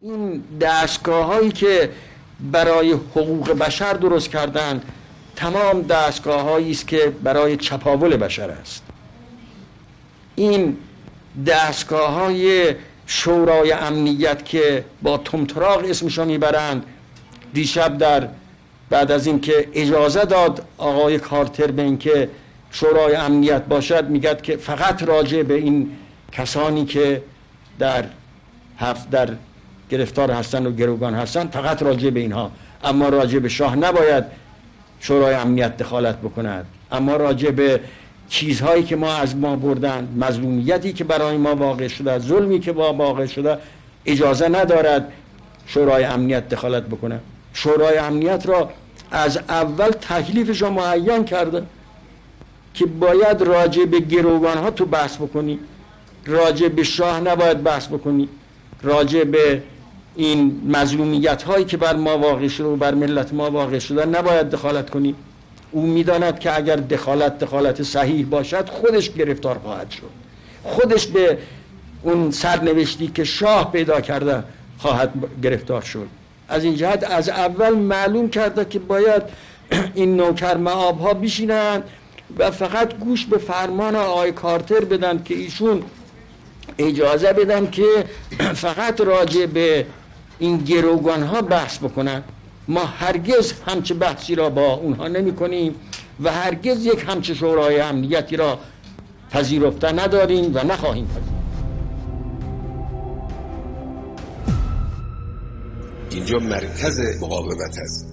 این دستگاه هایی که برای حقوق بشر درست کردن تمام دستگاه هایی است که برای چپاول بشر است. این دستگاه های شورای امنیت که با تمتراغ اسمشو میبرند، دیشب بعد از اینکه اجازه داد آقای کارتر به اینکه شورای امنیت باشد، میگه که فقط راجع به این کسانی که در گرفتار هستن و گروگان هستن، فقط راجع به اینها، اما راجع به شاه نباید شورای امنیت دخالت بکند. اما راجع به چیزهایی که ما از ما بردن، مظلومیتی که برای ما واقع شده، ظلمی که واقع شده، اجازه ندارد شورای امنیت دخالت بکنه. شورای امنیت را از اول تکلیفش را معین کرده که باید راجع به گروگان ها تو بحث بکنی، راجع به شاه نباید بحث بکنی، راجع به این مظلومیت هایی که بر ما واقع شده و بر ملت ما واقع شده نباید دخالت کنی. او میداند که اگر دخالت صحیح باشد خودش گرفتار خواهد شد، خودش به اون سرنوشتی که شاه پیدا کرده خواهد گرفتار شد. از این جهت از اول معلوم کرده که باید این نوکر معاب ها بشینند و فقط گوش به فرمان آقای کارتر بدن که ایشون اجازه بدن که فقط راجع به این گروگان ها بحث بکنن. ما هرگز همچه بحثی را با اونها نمی کنیم و هرگز یک همچه شورای امنیتی را پذیرفته نداریم و نخواهیم پذیرفت. اینجا مرکز مقاومت است.